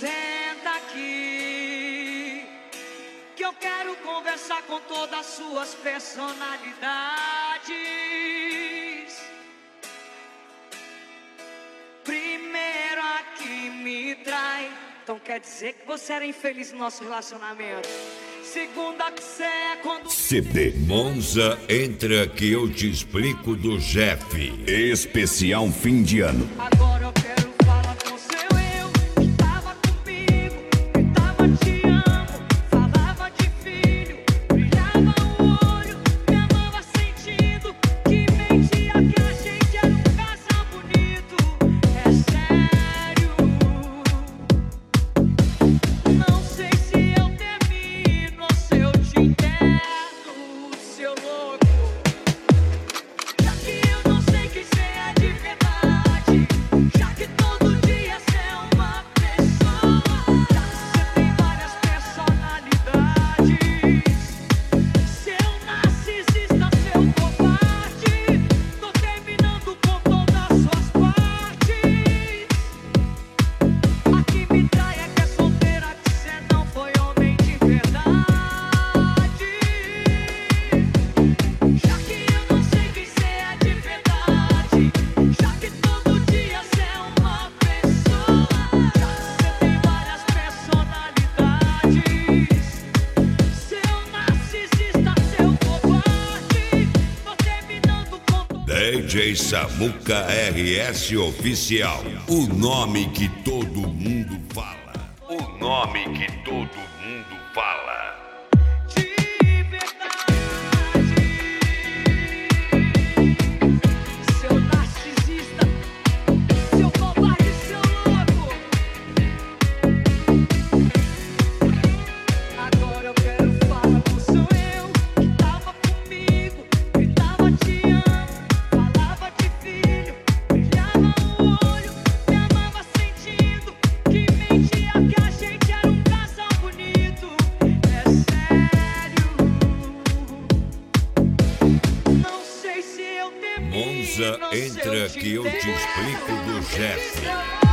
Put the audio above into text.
senta aqui, que eu quero conversar com todas as suas personalidades. Primeiro a que me trai, então quer dizer que você era infeliz no nosso relacionamento. Segunda que você é quando... CD Monza, entra que eu te explico do Jeff. Especial fim de ano. Agora eu quero falar com seu eu, que tava comigo, gritava te amo, falava de filho, brilhava o olho, me amava sentindo, que mentia que a gente era um casal bonito. É sério, não sei se eu termino ou se eu te interno, seu louco. Já que eu não sei quem cê é de verdade, já que todo dia cê é uma pessoa, já que cê tem várias personalidades, seu narcisista, seu covarde, tô terminando com todas as suas partes. A que me trai é que é solteira, que cê não foi homem de verdade. Já que eu não sei quem cê é de verdade, já que todo dia cê é uma pessoa, já que cê tem várias personalidades, seu narcisista, seu covarde, tô terminando com todo... DJ Samuca RS Oficial. O nome que todo mundo fala. O nome que todo mundo fala. De verdade, seu narcisista, seu covarde, seu louco. Agora eu quero falar com seu eu, que tava comigo, gritava te amo, falava de filho, brilhava o olho, me amava sentindo, que mentia que a gente era um casal bonito. É sério, não sei se eu termino, Monza, ou se entra te que eu te explico do Jeff. interno.